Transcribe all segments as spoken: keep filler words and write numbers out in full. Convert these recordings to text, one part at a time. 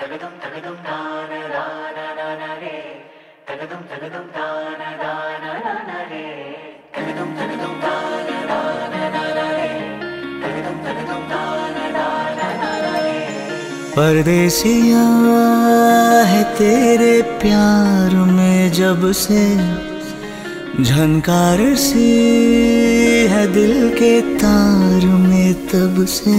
तगदुम तगदुम दान दान दान रे तगदुम तगदुम दान दान दान रे तगदुम तगदुम दान दान दान रे तगदुम तगदुम दान दान दान रे। परदेसिया है तेरे प्यार में जब से झनकार सी है दिल के तार में तब से।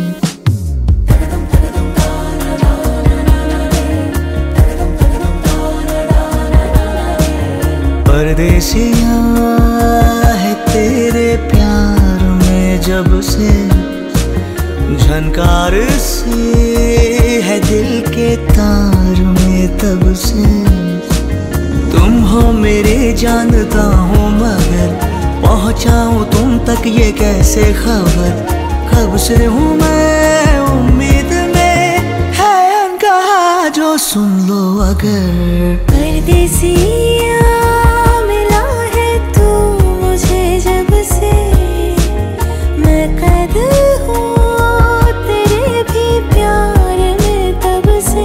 परदेसिया है तेरे प्यार में जब से झनकार सी है दिल के तार में तब से। तुम हो मेरे जानता हूँ मगर पहुँचाऊँ तुम तक ये कैसे खबर। कब से हूँ मैं उम्मीद में है अनकहा जो सुन लो अगर। परदेसिया मिला है तू मुझे जब से मैं कैद हूँ तेरे भी प्यार में तब से।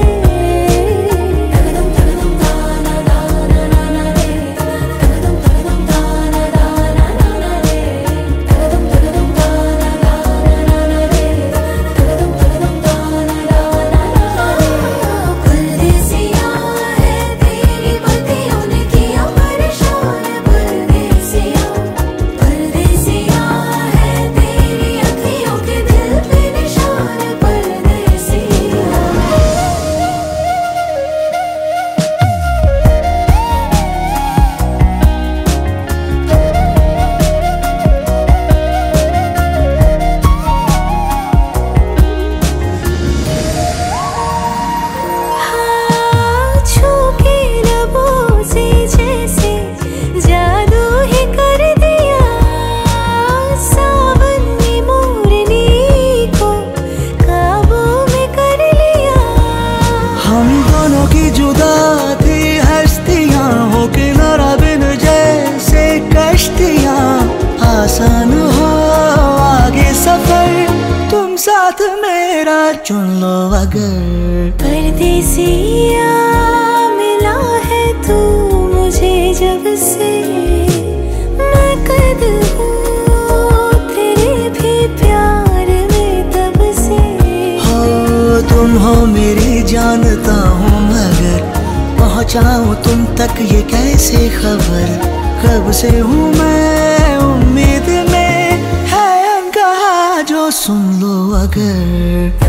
आसान हो आगे सफर तुम साथ मेरा चुन लो अगर। परदेसिया मिला है तू मुझे जब से मैं कैद हूँ तेरे भी प्यार में तब से। हो तुम हो मेरी जानता हूँ मगर पहुँचाऊँ तुम तक ये कैसे खबर। कब से हूँ मैं उम्मीद में है अनकहा जो सुन लो अगर।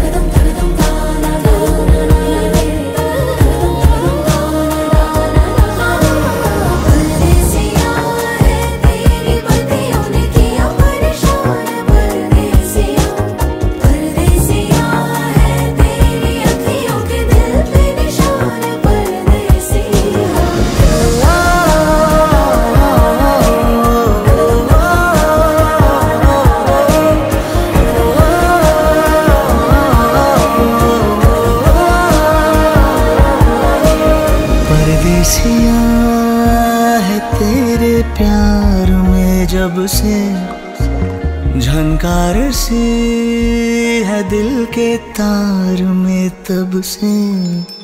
परदेसिया है तेरे प्यार में जब से झनकार सी है दिल के तार में तब से।